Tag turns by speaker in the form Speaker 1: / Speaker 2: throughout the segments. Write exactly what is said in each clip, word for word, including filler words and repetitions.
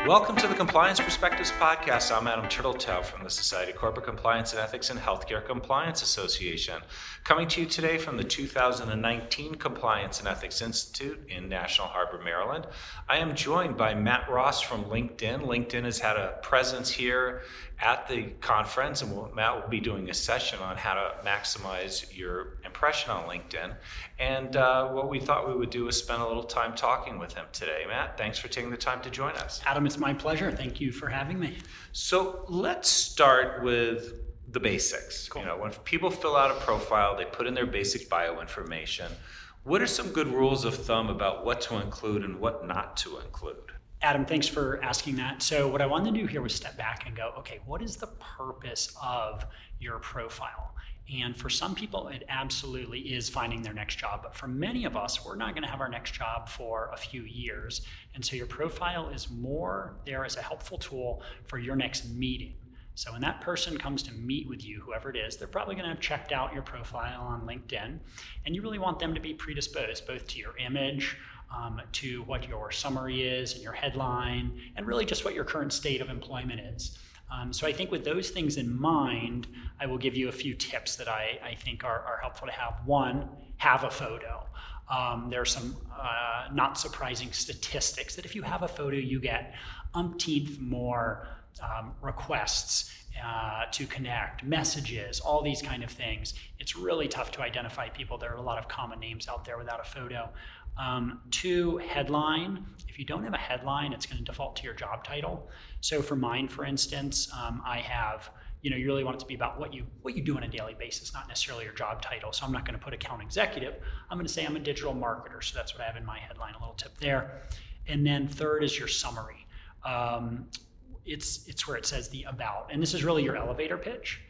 Speaker 1: Welcome to the Compliance Perspectives Podcast. I'm Adam Turtletail from the Society of Corporate Compliance and Ethics and Healthcare Compliance Association. Coming to you today from the two thousand nineteen Compliance and Ethics Institute in National Harbor, Maryland. I am joined by Matt Ross from LinkedIn. LinkedIn has had a presence here at the conference, and we'll, Matt will be doing a session on how to maximize your impression on LinkedIn. And uh, what we thought we would do is spend a little time talking with him today. Matt, thanks for taking the time to join us.
Speaker 2: Adam, it's my pleasure. Thank you for having me.
Speaker 1: So let's start with the basics.
Speaker 2: Cool.
Speaker 1: You know, when people fill out a profile, they put in their basic bio information. What are some good rules of thumb about what to include and what not to include?
Speaker 2: Adam, thanks for asking that. So what I wanted to do here was step back and go, okay, what is the purpose of your profile? And for some people, it absolutely is finding their next job. But for many of us, we're not going to have our next job for a few years. And so your profile is more there as a helpful tool for your next meeting. So when that person comes to meet with you, whoever it is, they're probably going to have checked out your profile on LinkedIn. And you really want them to be predisposed both to your image, um, to what your summary is and your headline, and really just what your current state of employment is. Um, so I think with those things in mind, I will give you a few tips that I, I think are, are helpful to have. One, have a photo. Um, there are some uh, not surprising statistics that if you have a photo, you get umpteenth more um, requests uh, to connect, messages, all these kind of things. It's really tough to identify people. There are a lot of common names out there without a photo. Um, two, headline. If you don't have a headline, it's going to default to your job title. So for mine, for instance, um, I have, you know, you really want it to be about what you what you do on a daily basis, not necessarily your job title. So I'm not going to put account executive. I'm going to say I'm a digital marketer. So that's what I have in my headline, a little tip there. And then third is your summary. Um, it's it's where it says the about. And this is really your elevator pitch.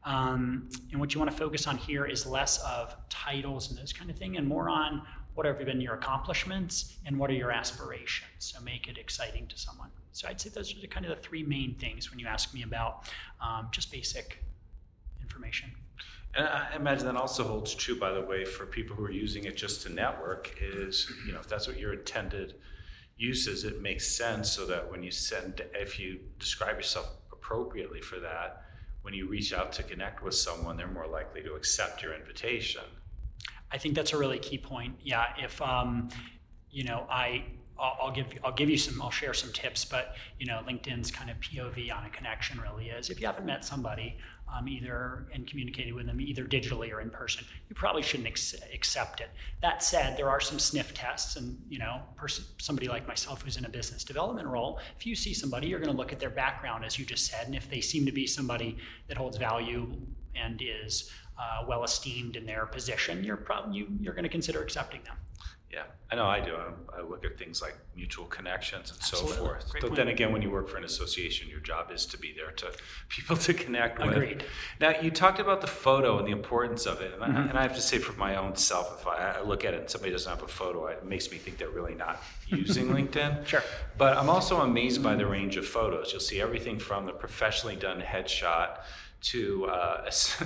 Speaker 2: Um, and what you want to focus on here is less of titles and those kind of thing and more on what have been your accomplishments and what are your aspirations? So make it exciting to someone. So I'd say those are the kind of the three main things when you ask me about um, just basic information.
Speaker 1: And I imagine that also holds true, by the way, for people who are using it just to network is, you know, if that's what your intended use is, it makes sense so that when you send, if you describe yourself appropriately for that, when you reach out to connect with someone, they're more likely to accept your invitation.
Speaker 2: I think that's a really key point. Yeah, if um, you know, I I'll, I'll give I'll give you some I'll share some tips, but you know, LinkedIn's kind of P O V on a connection really is if you haven't met somebody um, either and communicated with them either digitally or in person, you probably shouldn't ex- accept it. That said, there are some sniff tests, and you know, person, somebody like myself who's in a business development role, if you see somebody, you're going to look at their background as you just said, and if they seem to be somebody that holds value and is Uh, well esteemed in their position, you're probably you, you're going to consider accepting them.
Speaker 1: Yeah, I know I do. I, I look at things like mutual connections and
Speaker 2: Absolutely.
Speaker 1: so forth.
Speaker 2: Great
Speaker 1: But
Speaker 2: point.
Speaker 1: then again, when you work for an association, your job is to be there to people to connect with.
Speaker 2: Agreed.
Speaker 1: Now, you talked about the photo and the importance of it, and,
Speaker 2: Mm-hmm.
Speaker 1: I, and I have to say, for my own self, if I, I look at it and somebody doesn't have a photo, it makes me think they're really not using LinkedIn.
Speaker 2: Sure.
Speaker 1: But I'm also amazed by the range of photos. You'll see everything from the professionally done headshot to uh,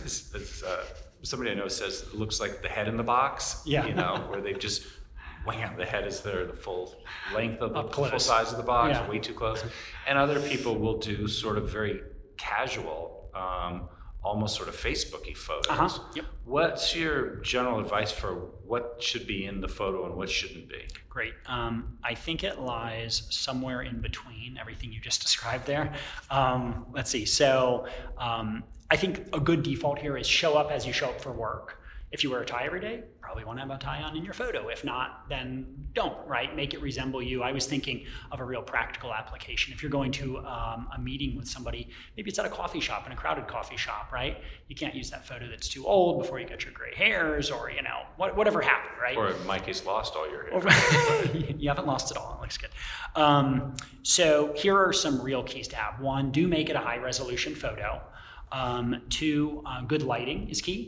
Speaker 1: uh, somebody I know says it looks like the head in the box.
Speaker 2: Yeah.
Speaker 1: You know, where they've just wham, the head is there, the full length of the
Speaker 2: Up close.
Speaker 1: full size of the box,
Speaker 2: Yeah.
Speaker 1: way too close. And other people will do sort of very casual, um, almost sort of Facebooky photos.
Speaker 2: Uh-huh. Yep.
Speaker 1: What's your general advice for what should be in the photo and what shouldn't be?
Speaker 2: Great. Um, I think it lies somewhere in between everything you just described there. Um, let's see. So um, I think a good default here is show up as you show up for work. If you wear a tie every day, probably want to have a tie on in your photo. If not, then don't, right? Make it resemble you. I was thinking of a real practical application. If you're going to um, a meeting with somebody, maybe it's at a coffee shop, in a crowded coffee shop, right? You can't use that photo that's too old before you get your gray hairs or, you know, what, whatever happened, right?
Speaker 1: Or in my case, lost all your hair.
Speaker 2: You haven't lost it all. It looks good. Um, so here are some real keys to have. One, do make it a high resolution photo. Um, two, uh, good lighting is key.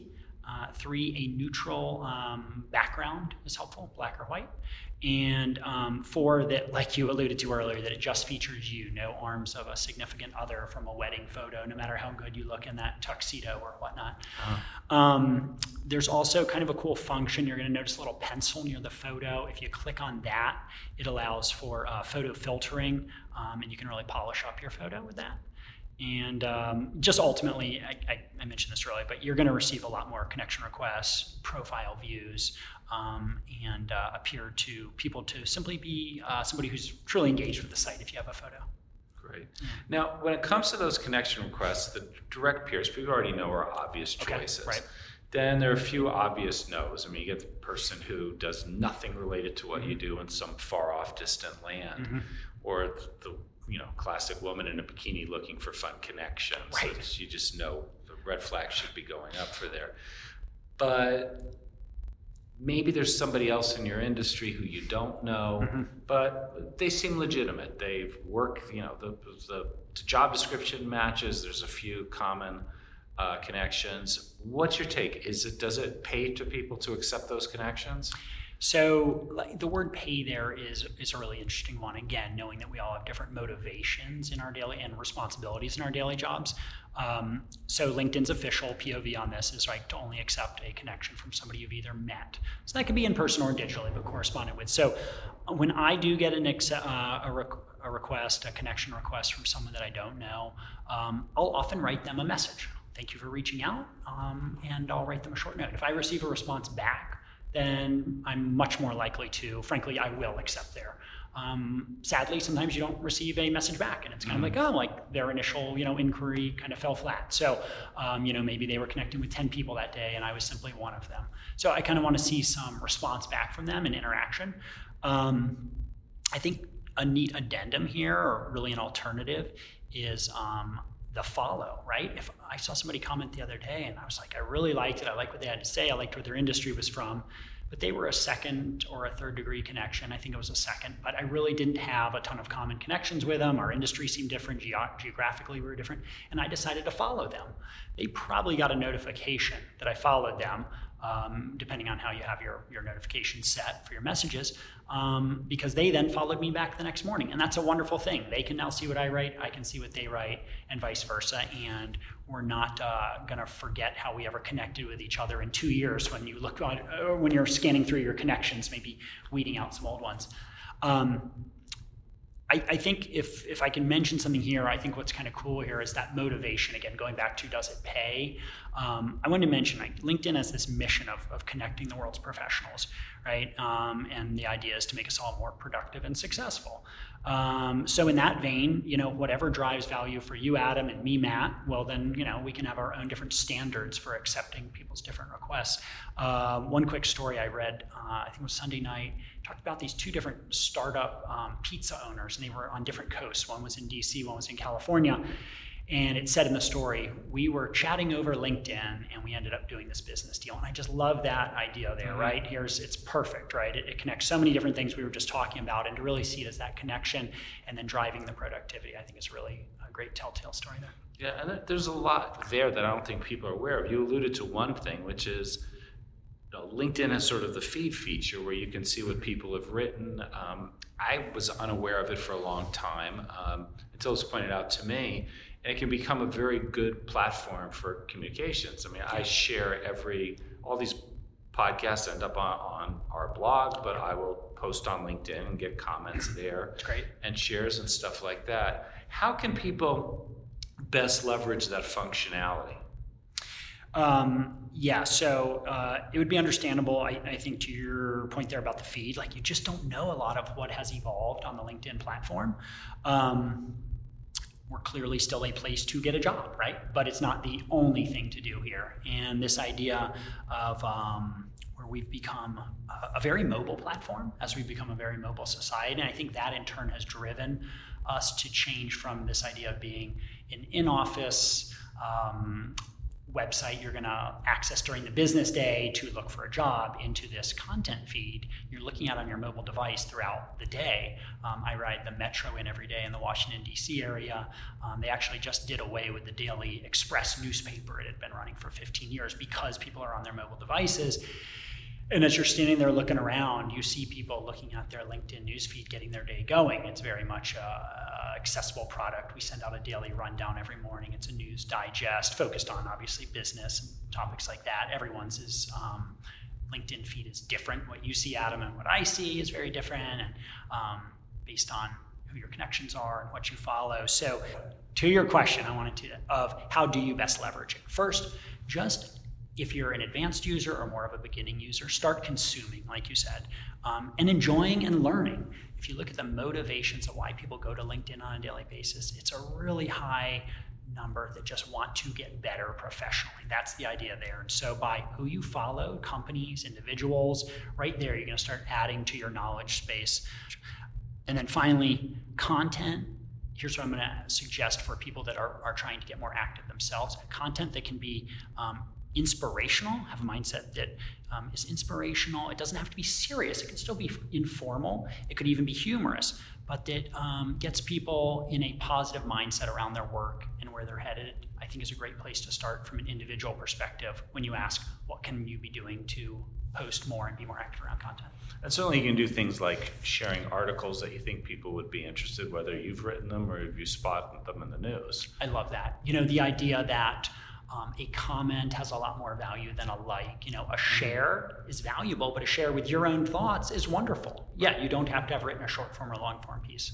Speaker 2: Uh, three, a neutral um, background is helpful, black or white. And um, four, that, like you alluded to earlier, that it just features you, no arms of a significant other from a wedding photo, no matter how good you look in that tuxedo or whatnot. Uh-huh. Um, there's also kind of a cool function. You're going to notice a little pencil near the photo. If you click on that, it allows for uh, photo filtering, um, and you can really polish up your photo with that. And um, just ultimately, I, I, I mentioned this earlier, but you're going to receive a lot more connection requests, profile views, um, and uh, appear to people to simply be uh, somebody who's truly engaged with the site if you have a photo.
Speaker 1: Great. Yeah. Now, when it comes to those connection requests, the direct peers, people already know are obvious choices.
Speaker 2: Okay, right.
Speaker 1: Then there are a few obvious no's. I mean, you get the person who does nothing related to what mm-hmm. you do in some far off distant land, mm-hmm. or the you know, classic woman in a bikini looking for fun connections.
Speaker 2: Right.
Speaker 1: So you just know the red flag should be going up for there. But maybe there's somebody else in your industry who you don't know, mm-hmm. but they seem legitimate. They've worked, you know, the, the, the job description matches. There's a few common uh, connections. What's your take? Is it, does it pay to people to accept those connections?
Speaker 2: So like, the word pay there is is a really interesting one. Again, knowing that we all have different motivations in our daily and responsibilities in our daily jobs. Um, so LinkedIn's official P O V on this is like to only accept a connection from somebody you've either met. So that could be in person or digitally, but corresponded with. So when I do get an ex- uh, a, requ- a request, a connection request from someone that I don't know, um, I'll often write them a message. Thank you for reaching out, um, and I'll write them a short note. If I receive a response back, then I'm much more likely to, frankly, I will accept their. Um, sadly, sometimes you don't receive a message back, and it's kind mm-hmm. of like, oh, like their initial, you know, inquiry kind of fell flat. So, um, you know, maybe they were connecting with ten people that day, and I was simply one of them. So I kind of want to see some response back from them and interaction. Um, I think a neat addendum here, or really an alternative, is um, the follow, right? If I saw somebody comment the other day and I was like, I really liked it. I liked what they had to say. I liked what their industry was from, but they were a second or a third degree connection. I think it was a second, but I really didn't have a ton of common connections with them. Our industry seemed different. Ge- geographically, we were different. And I decided to follow them. They probably got a notification that I followed them, um, depending on how you have your, your notifications set for your messages, um, because they then followed me back the next morning. And that's a wonderful thing. They can now see what I write, I can see what they write, and vice versa. And we're not uh, going to forget how we ever connected with each other in two years when you look on, uh, when you're scanning through your connections, maybe weeding out some old ones. Um, I, I think if if I can mention something here, I think what's kind of cool here is that motivation. Again, going back to does it pay? Um, I wanted to mention like LinkedIn has this mission of, of connecting the world's professionals, right? Um, and the idea is to make us all more productive and successful. Um, so in that vein, you know, whatever drives value for you, Adam, and me, Matt, well then, you know, we can have our own different standards for accepting people's different requests. Uh, one quick story I read, uh, I think it was Sunday night, talked about these two different startup um, pizza owners, and they were on different coasts. One was in D C, one was in California. And it said in the story, we were chatting over LinkedIn and we ended up doing this business deal. And I just love that idea there, mm-hmm. right? Here's, it's perfect, right? It, it connects so many different things we were just talking about, and to really see it as that connection and then driving the productivity, I think is really a great telltale story there.
Speaker 1: Yeah, and there's a lot there that I don't think people are aware of. You alluded to one thing, which is, you know, LinkedIn has sort of the feed feature where you can see what people have written. Um, I was unaware of it for a long time um, until it was pointed out to me. And it can become a very good platform for communications. I mean, I share every, all these podcasts end up on, on our blog, but I will post on LinkedIn and get comments there.
Speaker 2: That's great.
Speaker 1: And shares and stuff like that. How can people best leverage that functionality?
Speaker 2: Um, yeah, so uh, it would be understandable, I, I think, to your point there about the feed. Like, you just don't know a lot of what has evolved on the LinkedIn platform. Um, We're clearly still a place to get a job, right? But it's not the only thing to do here. And this idea of um, where we've become a, a very mobile platform as we've become a very mobile society. And I think that in turn has driven us to change from this idea of being an in-office, um, website you're going to access during the business day to look for a job into this content feed you're looking at on your mobile device throughout the day. Um, I ride the Metro in every day in the Washington, D C area. Um, they actually just did away with the Daily Express newspaper. It had been running for fifteen years because people are on their mobile devices. And as you're standing there looking around, you see people looking at their LinkedIn newsfeed, getting their day going. It's very much a accessible product. We send out a daily rundown every morning. It's a news digest focused on obviously business and topics like that. Everyone's is um, LinkedIn feed is different. What you see, Adam, and what I see is very different, and um, based on who your connections are and what you follow. So, to your question, I wanted to of how do you best leverage it? First, just if you're an advanced user or more of a beginning user, start consuming, like you said, um, and enjoying and learning. If you look at the motivations of why people go to LinkedIn on a daily basis, it's a really high number that just want to get better professionally. That's the idea there. And so by who you follow, companies, individuals, right there, you're going to start adding to your knowledge space. And then finally, content. Here's what I'm going to suggest for people that are, are trying to get more active themselves. Content that can be um, inspirational, have a mindset that um, is inspirational. It doesn't have to be serious. It can still be informal. It could even be humorous, but that um, gets people in a positive mindset around their work and where they're headed. I think is a great place to start from an individual perspective when you ask, what can you be doing to post more and be more active around content?
Speaker 1: And certainly you can do things like sharing articles that you think people would be interested, whether you've written them or if you spot them in the news.
Speaker 2: I love that. You know, the idea that Um, a comment has a lot more value than a like. You know, a share is valuable, but a share with your own thoughts is wonderful. Yeah, you don't have to have written a short form or long form piece.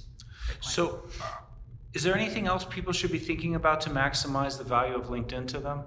Speaker 1: So, uh, is there anything else people should be thinking about to maximize the value of LinkedIn to them?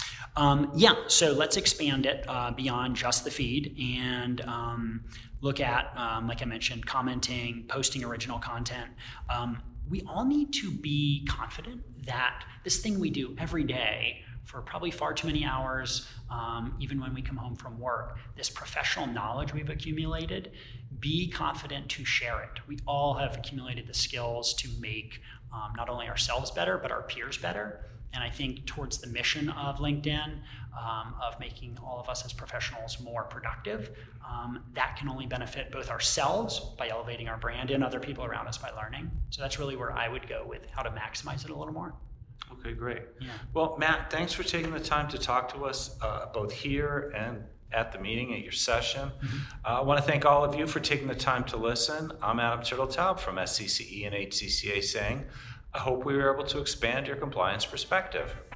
Speaker 2: Um, yeah, so let's expand it uh, beyond just the feed and um, look at, um, like I mentioned, commenting, posting original content. Um, we all need to be confident that this thing we do every day for probably far too many hours, um, even when we come home from work, this professional knowledge we've accumulated, be confident to share it. We all have accumulated the skills to make um, not only ourselves better, but our peers better. And I think towards the mission of LinkedIn, um, of making all of us as professionals more productive, um, that can only benefit both ourselves by elevating our brand and other people around us by learning. So that's really where I would go with how to maximize it a little more.
Speaker 1: Okay, great.
Speaker 2: Yeah.
Speaker 1: Well, Matt, thanks for taking the time to talk to us uh, both here and at the meeting, at your session. Mm-hmm. Uh, I want to thank all of you for taking the time to listen. I'm Adam Turtletaub from S C C E and H C C A saying, I hope we were able to expand your compliance perspective.